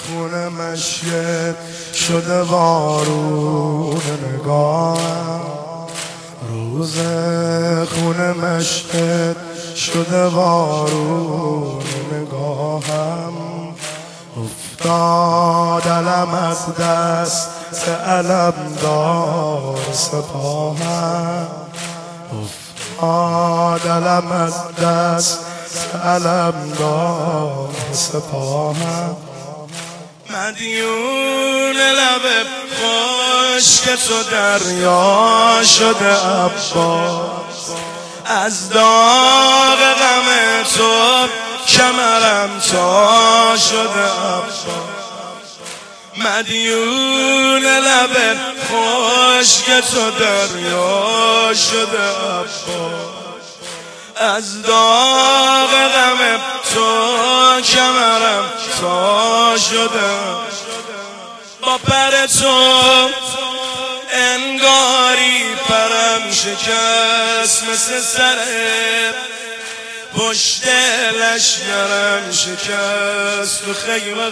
خونه مشیت شده وارون نگاهم، روز خونه مشیت شده وارون نگاهم. افتاد علم از دست علمدار سپاهم، افتاد علم از دست علمدار سپاهم. مدیون لب خشک تو دریا شده عباس، از داغ غم تو کمرم تا شده عباس. مدیون لب خشک تو دریا شده عباس، از داغ غم تو کمرم تا شده. با پر تو انگاری پرم شکست، مثل سر پشت لشگرم شکست. تو خیمه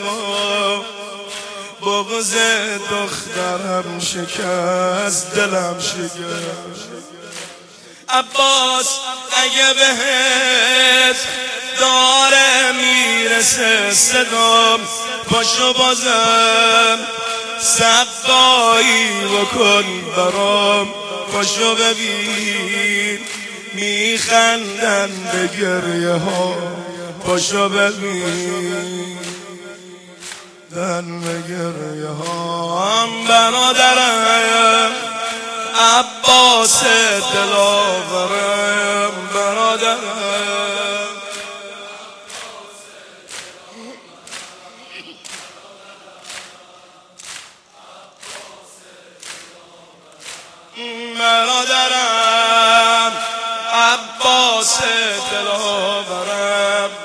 بغض دخترم شکست، دلم شکست. عباس اگه بهت داره میرسه صدام، پاشو بازم سقایی بکن برام. پاشو ببین میخندن به گریه ها، پاشو ببین دن به گریه ها. برادرم عباس دلاورم، برادرم برادرم عباس دلاورم.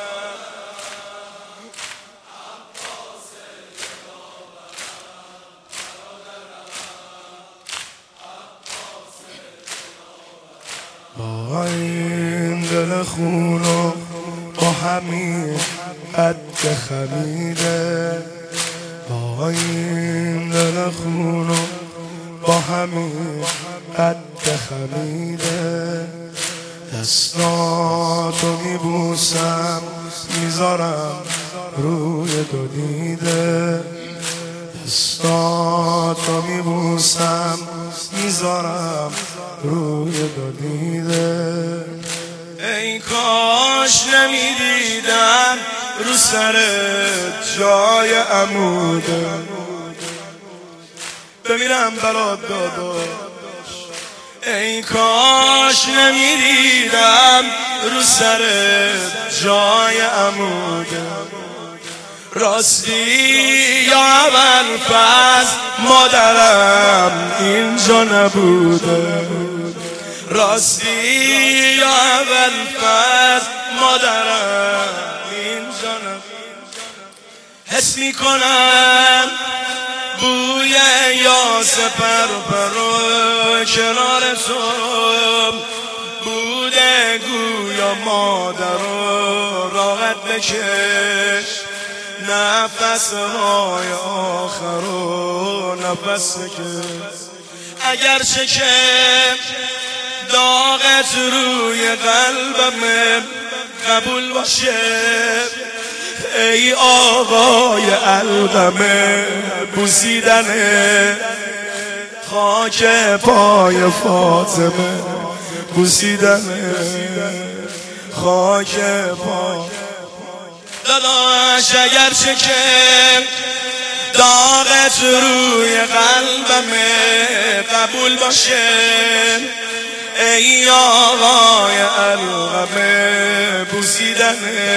با این دل خونو با همین قد خمیده، با این دل خونو با همین قد خمیده. دستاتو میبوسم میذارم روی دو دیده، دستاتو میبوسم میذارم روی دو دیده. ای کاش نمیدیدم رو سر جای عموده، بمیرم برات داداش. ای کاش نمیدیدم رو سر جای عموده. راستی یا اول فصل مادرم اینجا نبوده، راستی یا اول فصل مادرم اینجا نبوده. حس میکنم بوی یاس پرپرو کنار تو بوده، گویا مادرو راحت بکش نفسهای آخرو نفس بکش. اگرچه که داغت روی قلبم قبول باشه، ای آقای علقمه بوسیدن خاک پای فاطمه، بوسیدن خاک پای داداش. اگرچه که داغت روی قلبم قبول باشه، ای آقای علقمه بوسیدن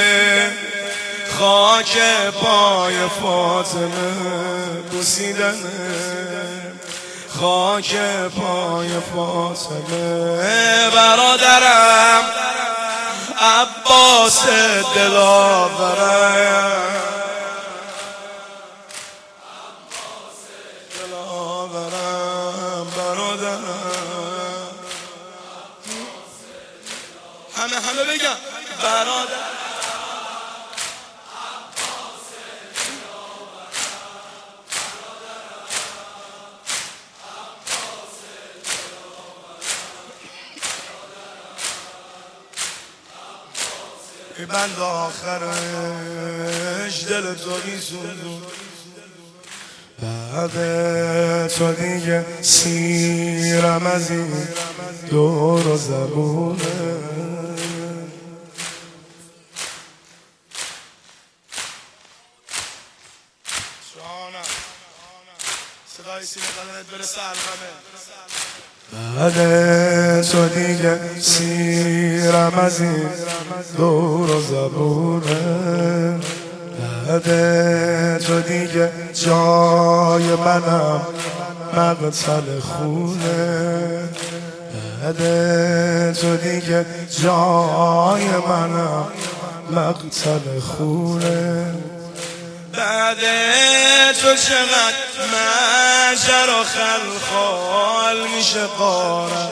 خاک پای فاطمه، بوسیدن خاک پای فاطمه. برادرم عباس دلاورم، دلاورم برادرم. همه بگم برادر میبند آخرش دل تو میسوزون. بعد تو دیگه سیرم از این دور و زبونه. صدای سینه بدنت برسه القمه. بعد تو دیگه سیرم از این دور و زبونه. بعد تو دیگه جای منم مقتل خونه. بعد تو دیگه جای منم مقتل خونه. بعد تو چقدر مجر و خلخال میشه قارم.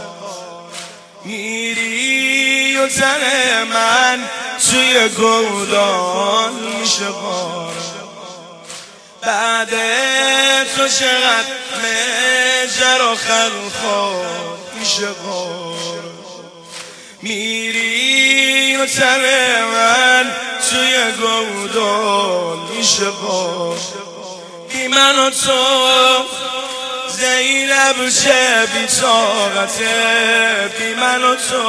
میری و تن من توی گودال میشه قارم. بعد تو چقدر مجر و خلخال میشه قارم. میری و تن من توی گودال میشه قارم. بی من و تو زینب چه بی طاقته. بی من و تو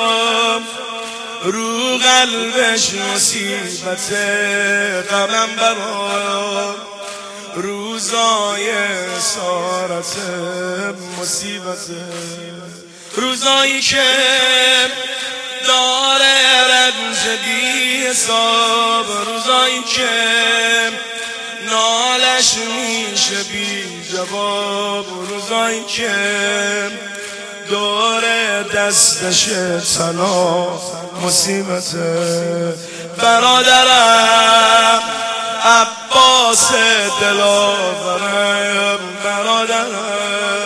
رو قلبش مصیبته. غمم برای روزای اسارت مصیبته. روزایی که داره رنج بی حساب. روزایی که نالش میشه بی جواب. روزایی که دور دستش طلا مصیبته. برادرم عباس دلاورم. برادرم